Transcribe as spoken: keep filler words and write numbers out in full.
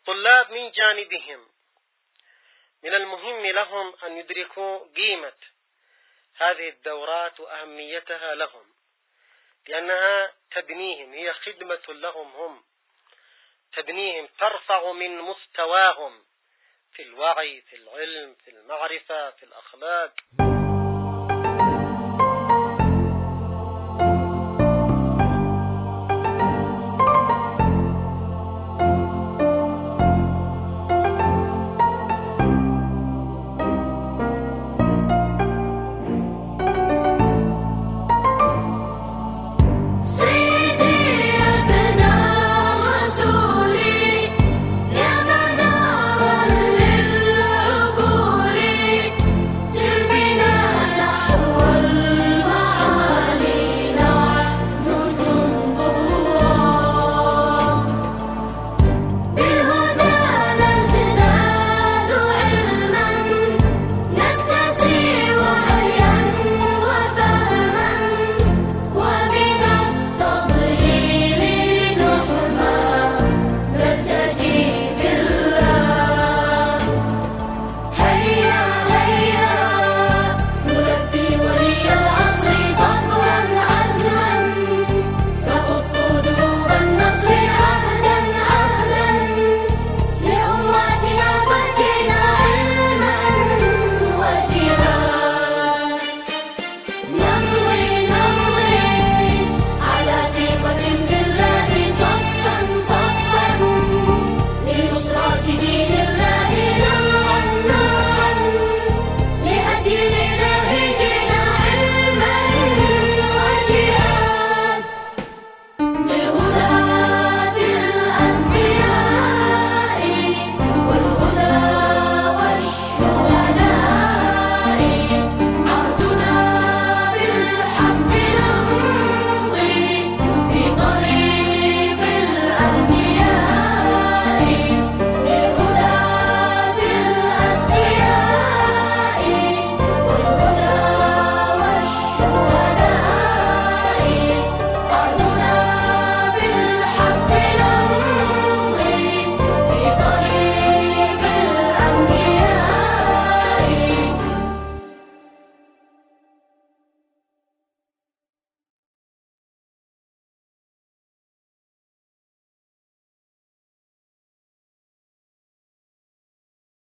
الطلاب من جانبهم من المهم لهم أن يدركوا قيمة هذه الدورات وأهميتها لهم، لأنها تبنيهم، هي خدمة لهم هم، تبنيهم، ترفع من مستواهم في الوعي، في العلم، في المعرفة، في الأخلاق.